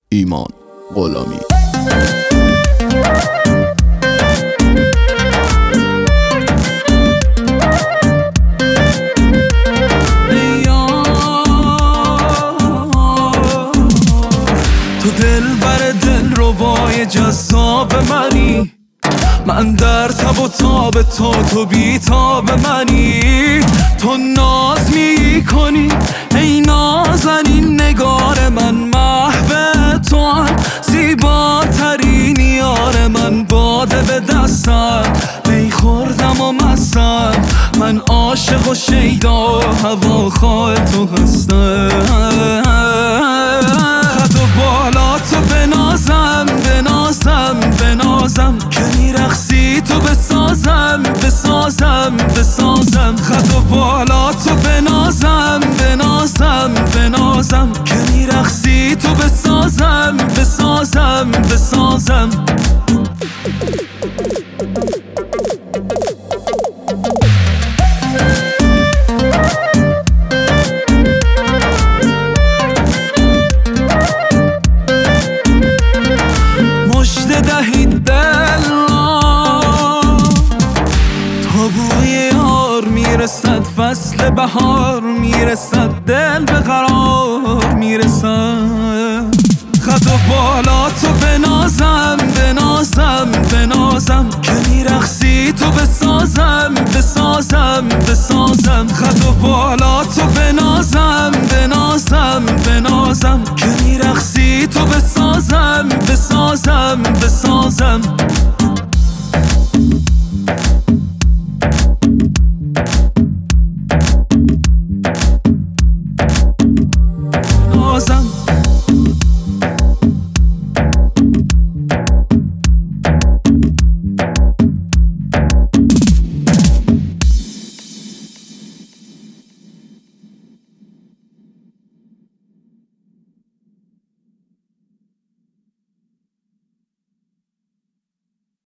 ایمان غلامی. تو دل بر دل ربای جذاب منی، من در تب و تاب تو بی تاب منی. تو ناز می کنی ای نازنین نگار من، محو تو زیباترین یار من. باده به دستم می خوردم و مستم، من عاشق و شیدا و هواخواه تو هستم. خد و بالا تو بنازم بنازم بنازم، که میرقصی تو بسازم بسازم بسازم. خد و بالا تو بنازم بنازم بنازم، که میرقصی تو بسازم بسازم بسازم. مژده دهید دل را تا بوی یار میرسد، فصل بهار میرسد، دل به قرار میرسد. خد و بالا تو بنازم بنازم بنازم، که میرقصی تو بسازم بسازم بسازم. خد و بالا تو بنازم بنازم بنازم، که میرقصی تو بسازم بسازم بسازم.